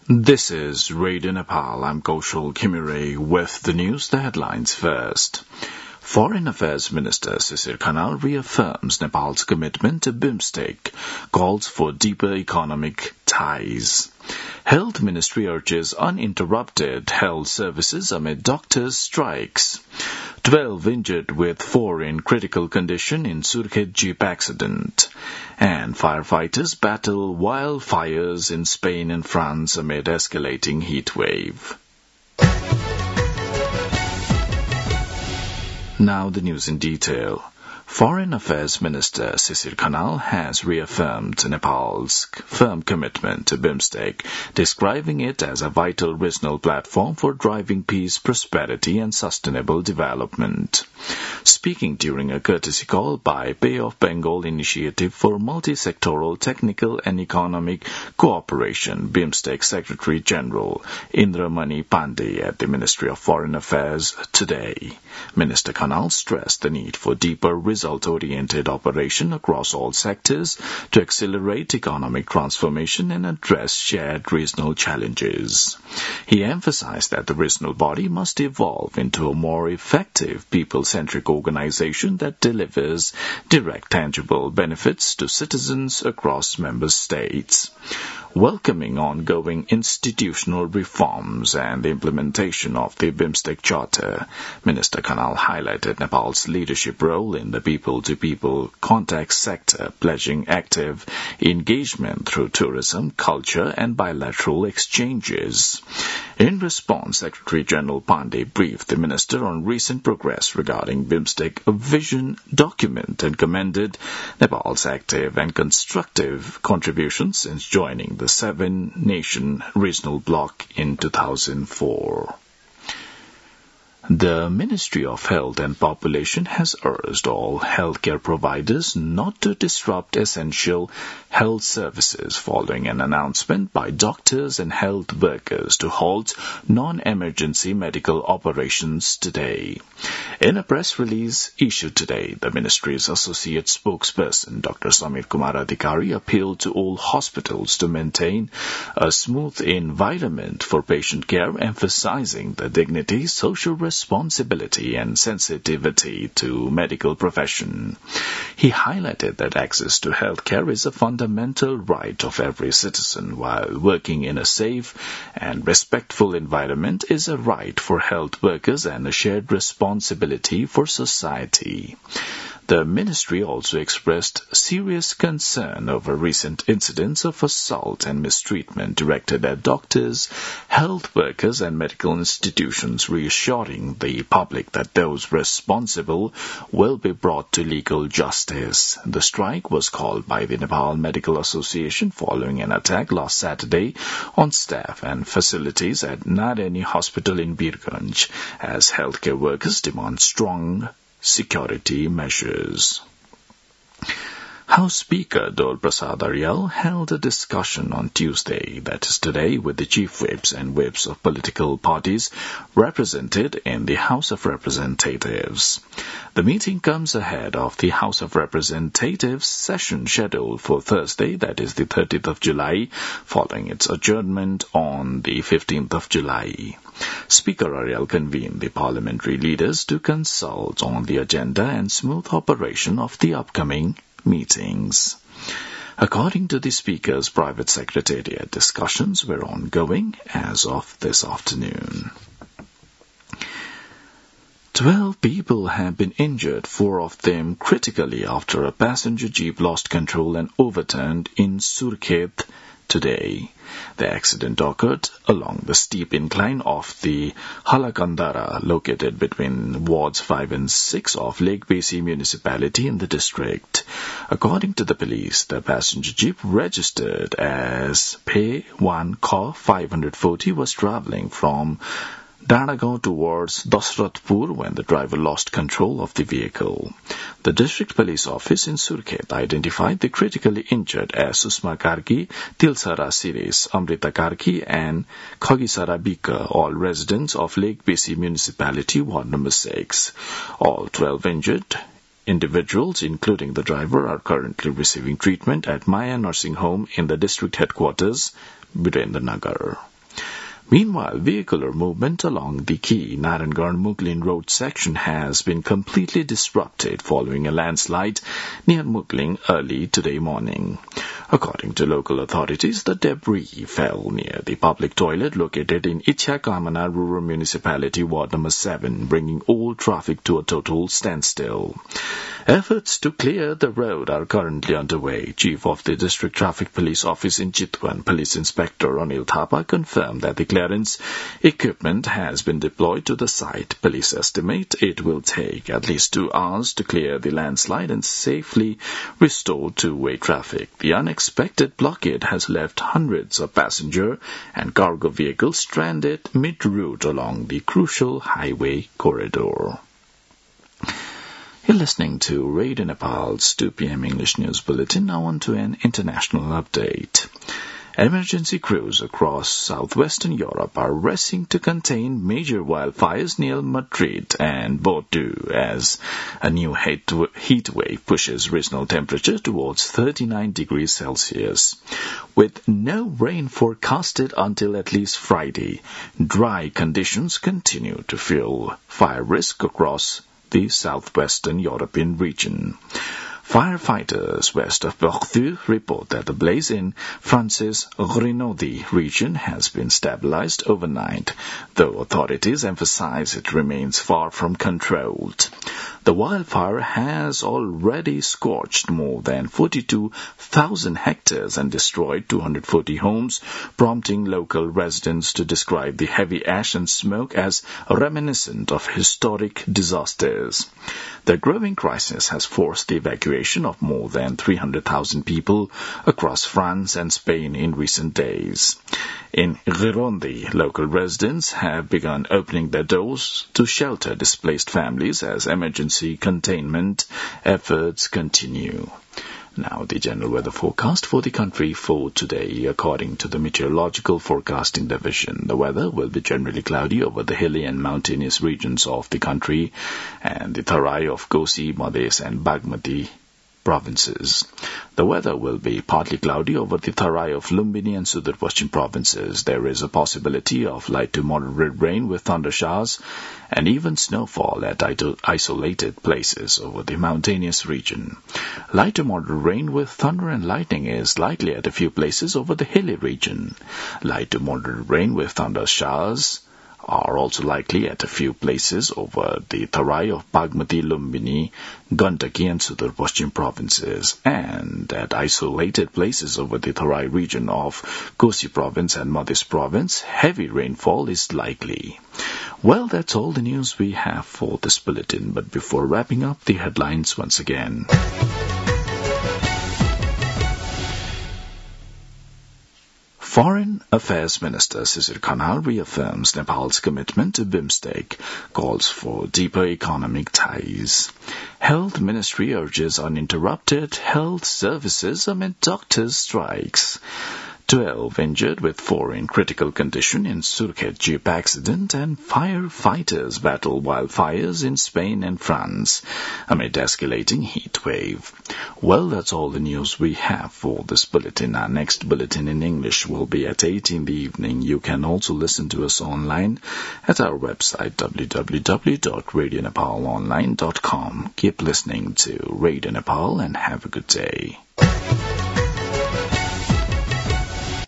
This is Radio Nepal. I'm Kaushal Khimire with the news, the headlines first. Foreign Affairs Minister Sisir Khanal reaffirms Nepal's commitment to BIMSTEC, calls for deeper economic ties. Health Ministry urges uninterrupted health services amid doctors' strikes. 12 injured with 4 in critical condition in Surkhet Jeep accident. And firefighters battle wildfires in Spain and France amid escalating heat wave. Now the news in detail. Foreign Affairs Minister Sisir Khanal has reaffirmed Nepal's firm commitment to BIMSTEC, describing it as a vital regional platform for driving peace, prosperity and sustainable development. Speaking during a courtesy call by Bay of Bengal Initiative for Multi-Sectoral Technical and Economic Cooperation, BIMSTEC Secretary General Indramani Pandey at the Ministry of Foreign Affairs today, Minister Khanal stressed the need for deeper result-oriented operation across all sectors to accelerate economic transformation and address shared regional challenges. He emphasized that the regional body must evolve into a more effective people-centric organization that delivers direct tangible benefits to citizens across member states. Welcoming ongoing institutional reforms and the implementation of the BIMSTEC Charter, Minister Khanal highlighted Nepal's leadership role in the people-to-people contact sector, pledging active engagement through tourism, culture and bilateral exchanges. In response, Secretary General Pandey briefed the minister on recent progress regarding BIMSTEC, a vision document, and commended Nepal's active and constructive contributions since joining the 7-nation regional bloc in 2004. The Ministry of Health and Population has urged all healthcare providers not to disrupt essential health services following an announcement by doctors and health workers to halt non-emergency medical operations today. In a press release issued today, the ministry's associate spokesperson, Dr. Samir Kumar Adhikari, appealed to all hospitals to maintain a smooth environment for patient care, emphasizing the dignity, social responsibility and sensitivity to medical profession. He highlighted that access to health care is a fundamental right of every citizen, while working in a safe and respectful environment is a right for health workers and a shared responsibility for society. The ministry also expressed serious concern over recent incidents of assault and mistreatment directed at doctors, health workers and medical institutions, reassuring the public that those responsible will be brought to legal justice. The strike was called by the Nepal Medical Association following an attack last Saturday on staff and facilities at Narayani Hospital in Birganj, as healthcare workers demand strong security measures. House Speaker Dol Prasad Aryal held a discussion on Tuesday, that is today, with the chief whips and whips of political parties represented in the House of Representatives. The meeting comes ahead of the House of Representatives session scheduled for Thursday, that is the 30th of July, following its adjournment on the 15th of July. Speaker Aryal convened the parliamentary leaders to consult on the agenda and smooth operation of the upcoming meetings. According to the Speaker's private secretariat, discussions were ongoing as of this afternoon. 12 people have been injured, 4 of them critically, after a passenger jeep lost control and overturned in Surkhet today. The accident occurred along the steep incline of the Halakandara, located between wards 5 and 6 of Lake Besi municipality in the district. According to the police, the passenger jeep, registered as P1 Kha 540, was travelling from Danagaon towards Dasratpur when the driver lost control of the vehicle. The district police office in Surkhet identified the critically injured as Susma Karki, Tilsara Siris, Amrita Karki and Khagisara Bika, all residents of Lake Besi municipality, ward number 6. All 12 injured individuals, including the driver, are currently receiving treatment at Maya Nursing Home in the district headquarters, Birendranagar. Meanwhile, vehicular movement along the key Narangarh-Muglin Road section has been completely disrupted following a landslide near Mugling early today morning. According to local authorities, the debris fell near the public toilet located in Ichhakamana Rural Municipality, Ward Number 7, bringing all traffic to a total standstill. Efforts to clear the road are currently underway. Chief of the District Traffic Police Office in Chitwan, Police Inspector Anil Thapa, confirmed that the clearance equipment has been deployed to the site. Police estimate it will take at least 2 hours to clear the landslide and safely restore two-way traffic. The unexpected blockade has left hundreds of passenger and cargo vehicles stranded mid-route along the crucial highway corridor. You're listening to Radio Nepal's 2 p.m. English News Bulletin. Now on to an international update. Emergency crews across southwestern Europe are racing to contain major wildfires near Madrid and Bordeaux as a new heat wave pushes regional temperature towards 39 degrees Celsius. With no rain forecasted until at least Friday, dry conditions continue to fuel fire risk across the southwestern European region. Firefighters west of Bordeaux report that the blaze in France's Renaudie region has been stabilized overnight, though authorities emphasize it remains far from controlled. The wildfire has already scorched more than 42,000 hectares and destroyed 240 homes, prompting local residents to describe the heavy ash and smoke as reminiscent of historic disasters. The growing crisis has forced the evacuation of more than 300,000 people across France and Spain in recent days. In Gironde, local residents have begun opening their doors to shelter displaced families as emergency containment efforts continue. Now, the general weather forecast for the country for today. According to the Meteorological Forecasting Division, the weather will be generally cloudy over the hilly and mountainous regions of the country and the Tarai of Kosi, Madhes and Bagmati provinces. The weather will be partly cloudy over the Tarai of Lumbini and Sudar Paschim provinces. There is a possibility of light to moderate rain with thunder showers and even snowfall at isolated places over the mountainous region. Light to moderate rain with thunder and lightning is likely at a few places over the hilly region. Light to moderate rain with thunder showers are also likely at a few places over the Tarai of Bagmati, Lumbini, Gandaki and Sudar Paschim provinces, and at isolated places over the Tarai region of Kosi province and Madhes province, heavy rainfall is likely. Well, that's all the news we have for this bulletin, but before wrapping up, the headlines once again. Foreign Affairs Minister Sisir Khanal reaffirms Nepal's commitment to BIMSTEC, calls for deeper economic ties. Health Ministry urges uninterrupted health services amid doctors' strikes. 12 injured with 4 in critical condition in Surkhet jeep accident, and firefighters battle wildfires in Spain and France amid escalating heat wave. Well, that's all the news we have for this bulletin. Our next bulletin in English will be at 8 in the evening. You can also listen to us online at our website www.radionepalonline.com. Keep listening to Radio Nepal and have a good day.